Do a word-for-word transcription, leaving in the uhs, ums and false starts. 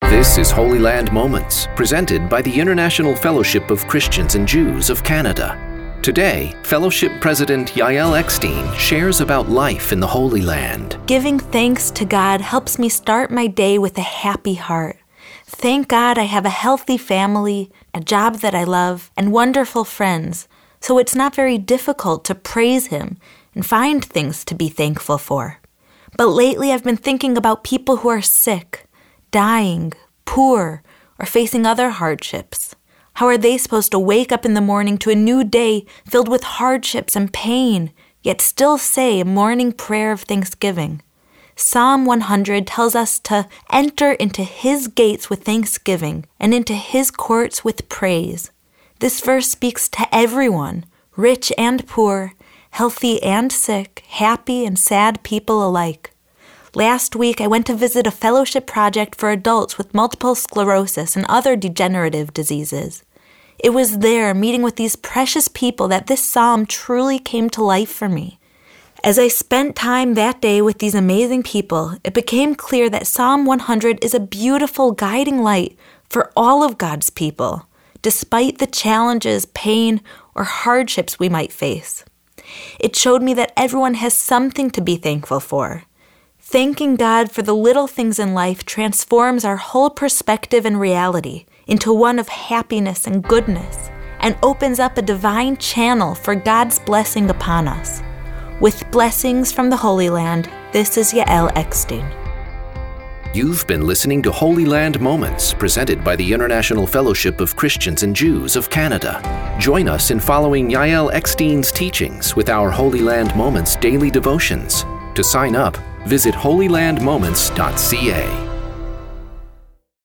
This is Holy Land Moments, presented by the International Fellowship of Christians and Jews of Canada. Today, Fellowship President Yael Eckstein shares about life in the Holy Land. Giving thanks to God helps me start my day with a happy heart. Thank God I have a healthy family, a job that I love, and wonderful friends, so it's not very difficult to praise Him and find things to be thankful for. But lately I've been thinking about people who are sick, dying, poor, or facing other hardships. How are they supposed to wake up in the morning to a new day filled with hardships and pain, yet still say a morning prayer of thanksgiving? Psalm one hundred tells us to enter into His gates with thanksgiving and into His courts with praise. This verse speaks to everyone, rich and poor, healthy and sick, happy and sad people alike. Last week, I went to visit a fellowship project for adults with multiple sclerosis and other degenerative diseases. It was there, meeting with these precious people, that this psalm truly came to life for me. As I spent time that day with these amazing people, it became clear that Psalm one hundred is a beautiful guiding light for all of God's people, despite the challenges, pain, or hardships we might face. It showed me that everyone has something to be thankful for. Thanking God for the little things in life transforms our whole perspective and reality into one of happiness and goodness, and opens up a divine channel for God's blessing upon us. With blessings from the Holy Land, this is Yael Eckstein. You've been listening to Holy Land Moments, presented by the International Fellowship of Christians and Jews of Canada. Join us in following Yael Eckstein's teachings with our Holy Land Moments daily devotions. To sign up, visit holy land moments dot c a.